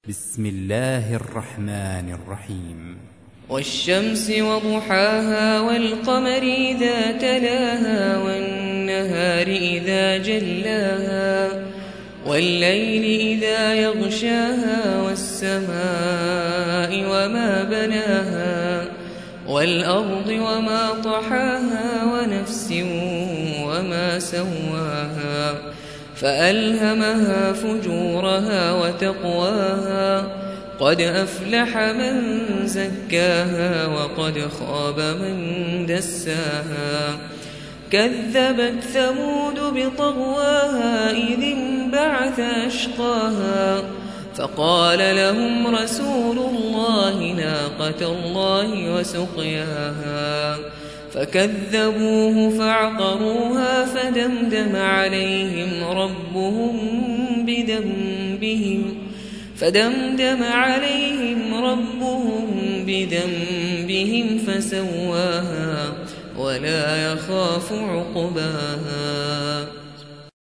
بسم الله الرحمن الرحيم. والشمس وضحاها والقمر إذا تلاها والنهار إذا جلاها والليل إذا يغشاها والسماء وما بناها والأرض وما طحاها ونفس وما سواها فألهمها فجورها وتقواها قد أفلح من زكاها وقد خاب من دساها كذبت ثمود بطغواها إذ انبعث أشقاها فقال لهم رسول الله ناقة الله وسقياها فكذبوه فعقروها فدمدم عليهم ربهم بذنبهم فسواها ولا يخاف عقباها.